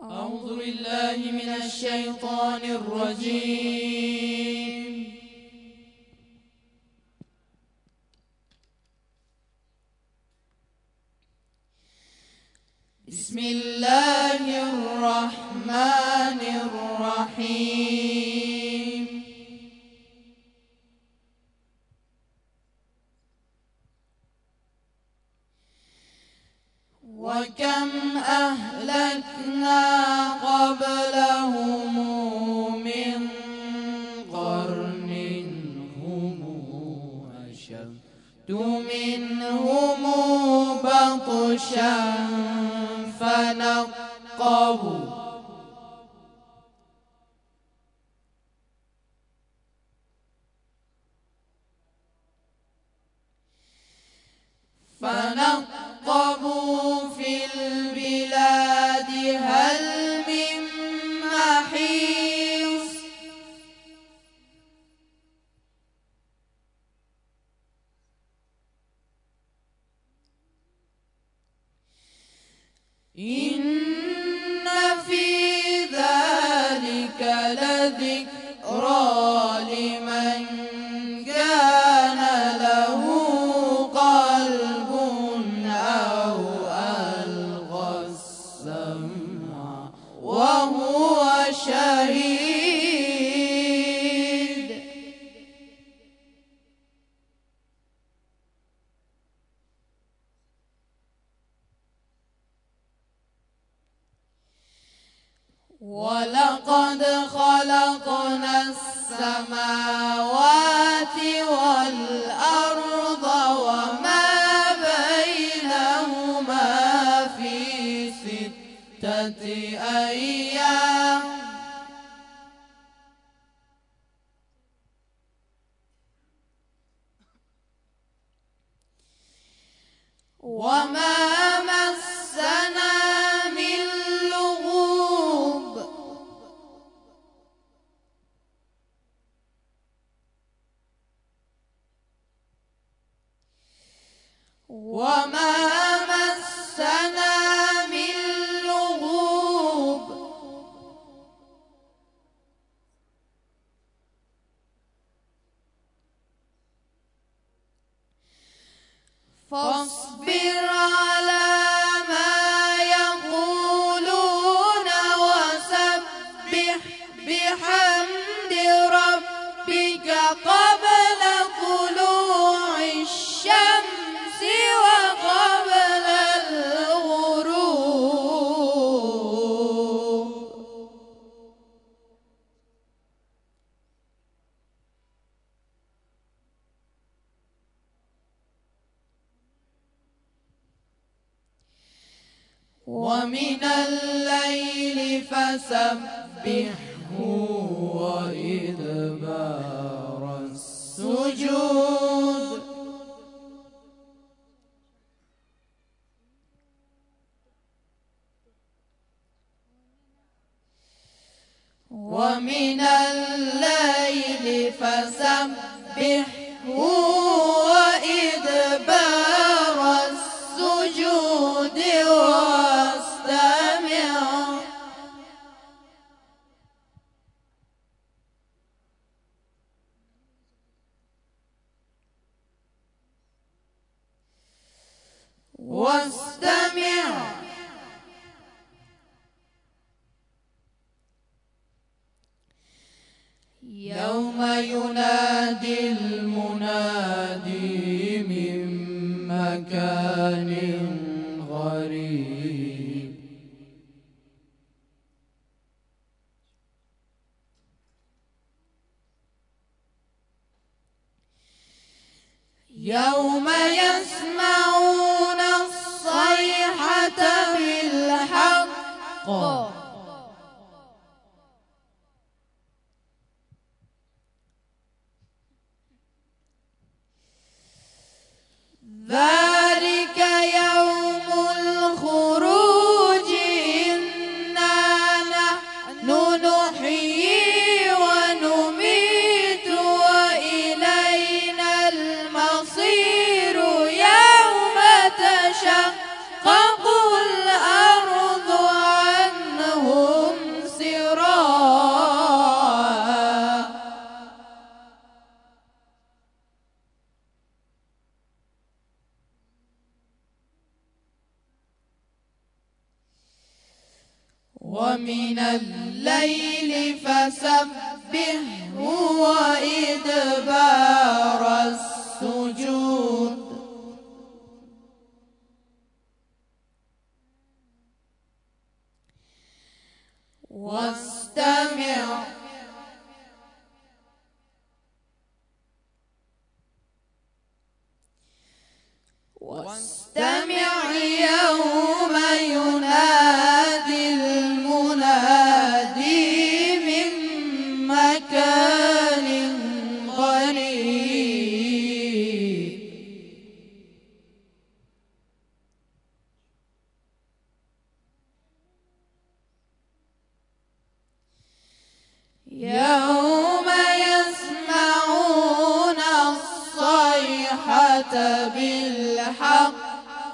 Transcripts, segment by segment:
أعوذ بالله من الشيطان الرجيم. بسم الله الرحمن الرحيم. وكم أهلكنا قبلهم من قرن هم أشد منهم بطشا فنقبوا في البلاد هل من محيص إن في ذلك لذكرى لمن كان له قلب أو ألقى السمع وهو شهيد. ولقد خلقنا السماوات والأرض وما بينهما في 6 أيام وما مسنا من لغوب فاصبر على ما يقولون وسبح بحمد ربك قبل طلوع الشمس وقبل الغروب. ومن الليل فسبحه وإدبار السجود. ومن الليل فسبحه وإدبار السجود واستمع يوم ينادي المنادي من مكان غريب. يوم يسمعون الصيحة بالحق ذلك يوم الخروج إنا نحن نحيي ونميت وإلينا المصير يوم تشقق الأرض عنهم ومن الليل فسبحه وإدبار السجود واستمع يوم ينادي المنادي من مكان قريب يوم يسمعون الصيحة بالحق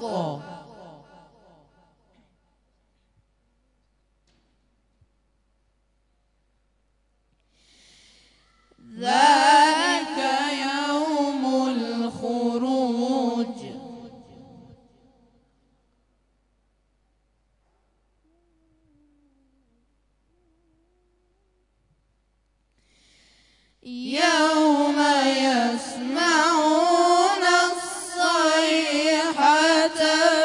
ذلك يوم الخروج يوم يسمعون الصيحة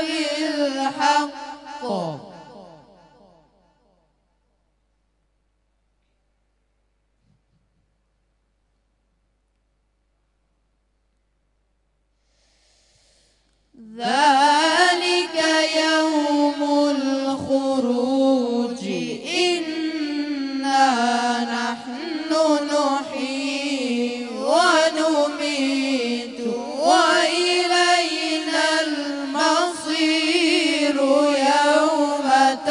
بالحق ذلك يوم الخروج إنا نحن نحيي ونميت وإلينا المصير يوم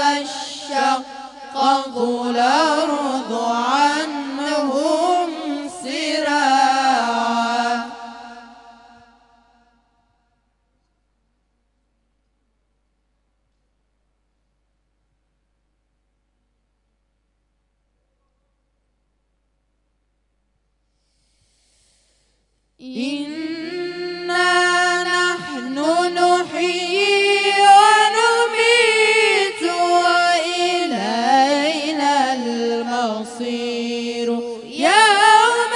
تشقق الأرض عنهم سراعا إنا نحن نحيي ونميت وإلينا المصير يوم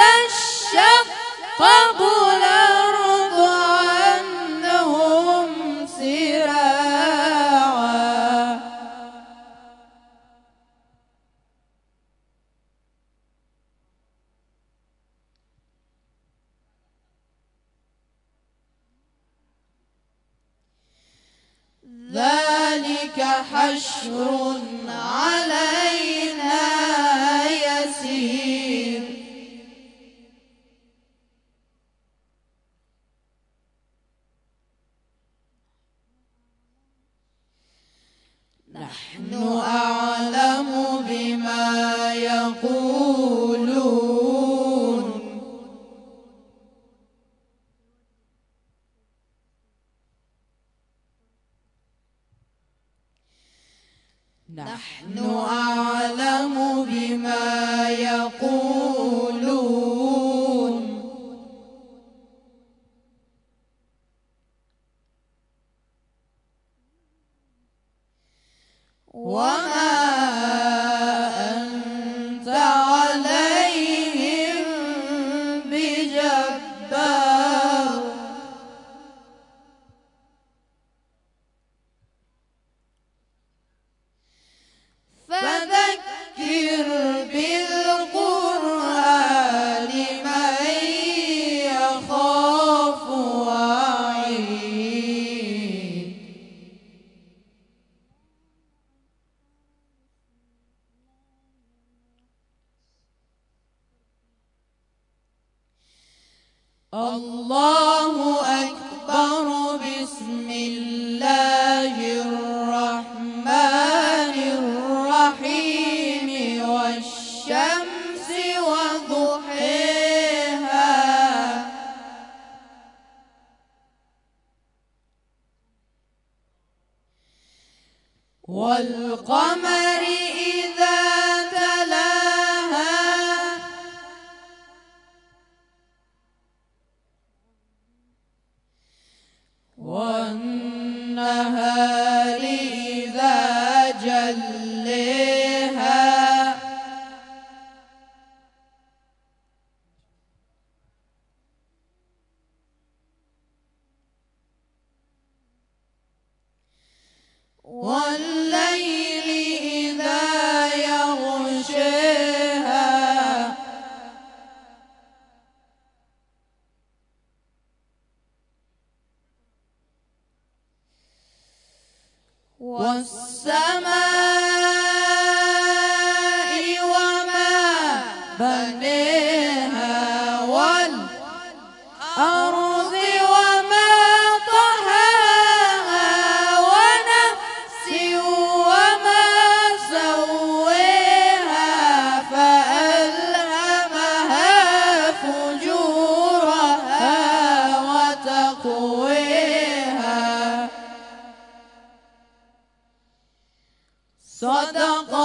تشقق الأرض عنهم سراعا ذلك حشر علينا يسير نحن أعلم بما يقولون نحن أعلم بما يقولون وما أنت عليهم بجبار فذكر بالقرآن من يخاف وعيد الله أكبر بسم الله الرحمن الرحيم والشمس وضحيها والقمر إذا تلاها والنهار إذا جلها صدق